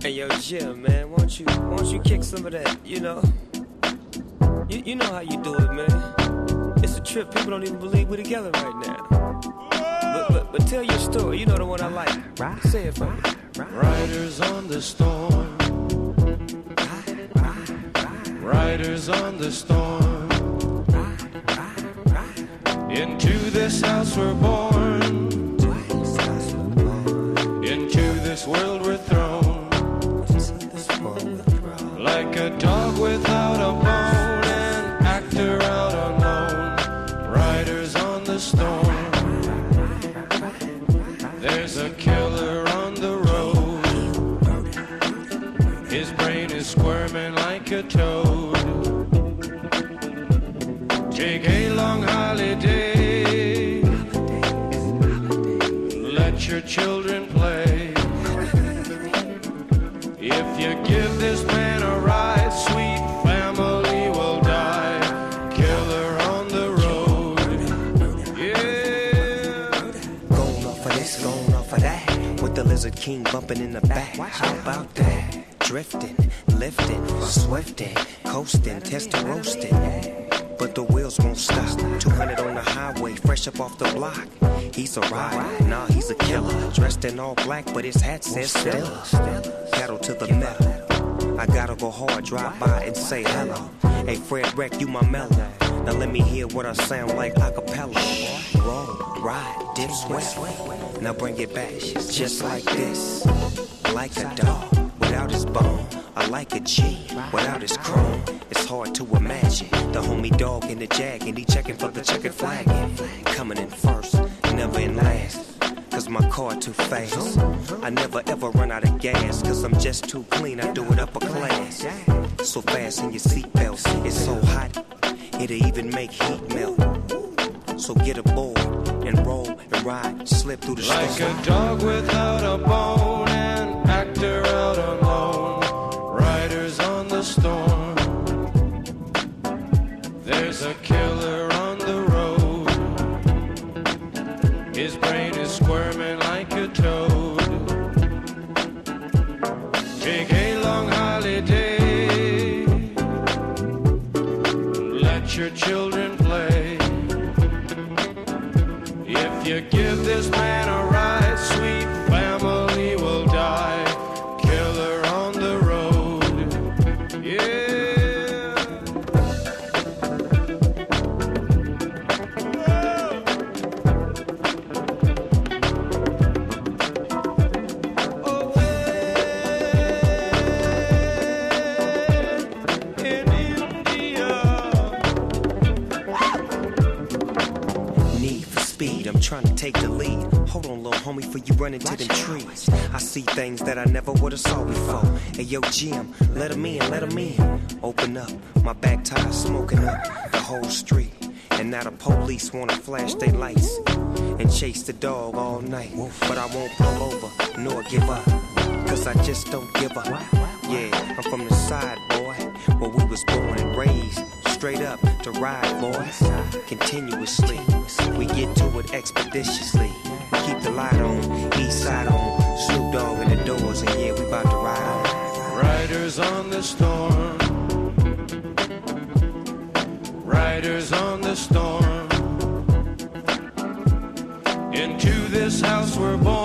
Hey yo, Jim, man, won't you kick some of that? You know how you do it, man. It's a trip. People don't even believe we're together right now. But tell your story. You know the one I like. Right. Say it for me. Riders on the storm. Riders on the storm. Into this house we're born. Into this world we're thrown. Like a dog without a bone, an actor out alone. Riders on the storm. There's a killer on the road. His brain is squirming like a toad. Take a long holiday. Let your children play. If you give this man a ride, sweet family will die. Killer on the road. Yeah. Going off of this, going off of that. With the Lizard King bumping in the back. How about that? Drifting, lifting, swifting, coasting, testing, roasting. But the wheels won't stop. 200 on the highway, fresh up off the block. He's a rider, nah, he's a killer. Dressed in all black, but his hat says Stella. Pedal to the metal. I gotta go hard, drive by and say hello. Hey, Fred Wreck, you my mellow. Now let me hear what I sound like a cappella. Roll, ride, dip, sweat. Now bring it back, just like this. Like a dog without his bone. I like a G without his chrome. It's hard to imagine the homie dog in the jag and he checking for the checkered flag. Coming in first, never in last. Cause my car too fast. I never ever run out of gas. Cause I'm just too clean, I do it upper class. So fast in your seatbelts, it's so hot, it'll even make heat melt. So get aboard and roll and ride, slip through the storm. Like a dog without a bone, an actor out alone. Riders on the storm. There's a killer on the road. His brain is squirming like a toad. Take a long holiday. Let your children play. If you give this man a ride, sweet family will die. Killer on the road. Yeah. I'm trying to take the lead. Hold on, little homie, before you run into them trees. I see things that I never would've saw before. Hey, yo, Jim, let him in, let him in. Open up, my back tire smoking up the whole street. And now the police wanna flash their lights and chase the dog all night. But I won't pull over, nor give up, cause I just don't give up. Yeah, I'm from the side, boy, where we was born and raised. Straight up to ride, boys, continuously. We get to it expeditiously. Keep the light on, east side on. Snoop Dogg in the doors, and yeah, we about to ride on. Riders on the storm. Riders on the storm. Into this house we're born.